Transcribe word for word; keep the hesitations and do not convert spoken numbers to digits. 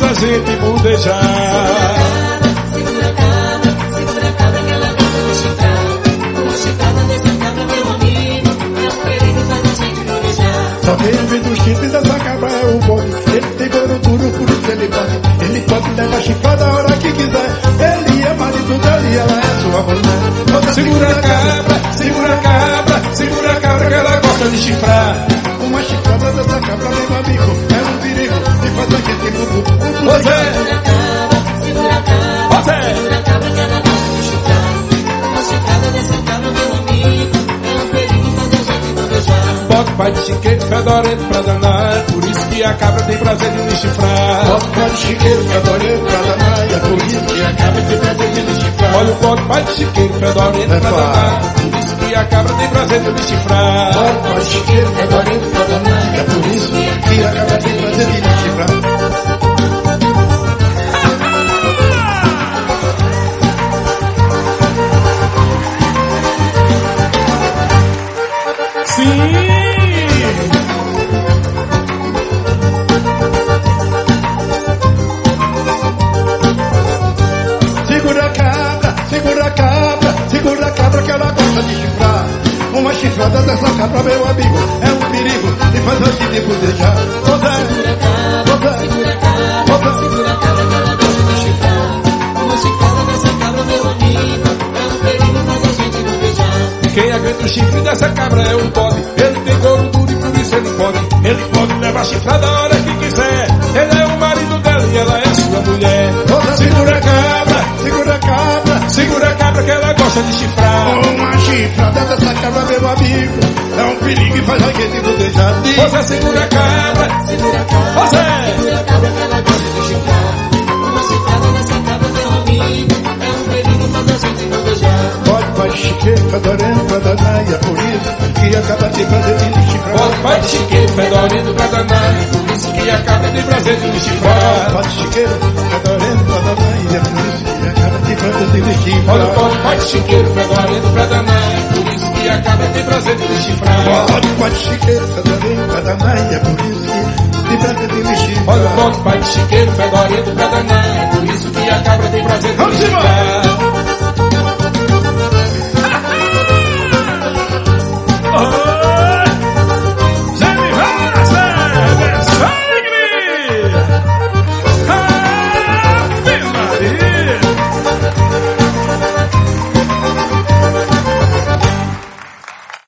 pra gente budejar. Segura a cabra, segura a cabra que ela gosta de chifrar. Uma chifrada dessa cabra, meu amigo, é um perigo, faz a gente budejar. Só quem vê do chifre dessa cabra é o bode. Ele tem couro duro, por isso ele pode. Ele pode levar chifrada a hora que quiser. Ele é marido dela e ela é sua mulher. Segura a cabra, segura a cabra, segura a cabra que ela gosta de chifrar. Uma chifrada dessa cabra, meu amigo, é um perigo e faz a gente bubu. Você, Segura a cabra, segura a cabra, você, segura a cabra que ela gosta de chifrar. Uma chifrada dessa cabra, meu amigo, é um perigo, faz a gente budejar. bode, pai de chiqueiro, fedorento pra danar. Por isso que a cabra tem prazer de me chifrar. Bota pai de chiqueiro, fedorento pra danar. É por isso que a cabra tem prazer de me chifrar. Olha o bode, pai de chiqueiro, fedorento pra danar. Por isso que a cabra tem prazer de me chifrar. Bota pai de chiqueiro, fedorento pra danar. É por isso que a cabra tem prazer de me chifrar. Sim! Segura a cabra, segura a cabra, segura a cabra que ela gosta de chifrar. Uma chifrada dessa cabra, meu amigo, é um perigo e faz a gente budejar. Segura a cabra, segura a cabra, segura a cabra que ela gosta de chifrar. Uma chifrada dessa cabra, meu amigo, é um perigo, faz a gente budejar. Quem aguenta o chifre dessa cabra é um bode. Ele tem couro duro e por isso ele pode. Ele pode levar chifrada a hora que quiser. Ele é o marido dela e ela é sua mulher. Segura a cabra, Segura a cabra, segura a cabra que ela gosta de chifrar. uma chifrada dessa cabra, meu amigo, é um perigo e faz a gente budejar. Você segura a cabra, Segura a cabra, você, segura a cabra que ela gosta de chifrar. Uma chifrada dessa cabra, meu amigo, é um perigo, faz a gente budejar. Pode, pai chiqueiro, fedorento pra danar. E é por isso que a cabra tem prazer de me chifrar. bode, pai de chiqueiro, fedorento pra danar. Por isso que a cabra tem prazer de me chifrar. Pode chiqueiro, fedorento pra danar. E é por isso que a cabra tem prazer de me chifrar. Olha o bode, pai de chiqueiro, fedorento pra danar. Por isso que a cabra tem prazer de me chifrar. Pode, pai chiqueiro, fedorento pra danar. E é por isso que tem prazer de me chifrar. Olha o bode, pai de chiqueiro, fedorento pra danar. Por isso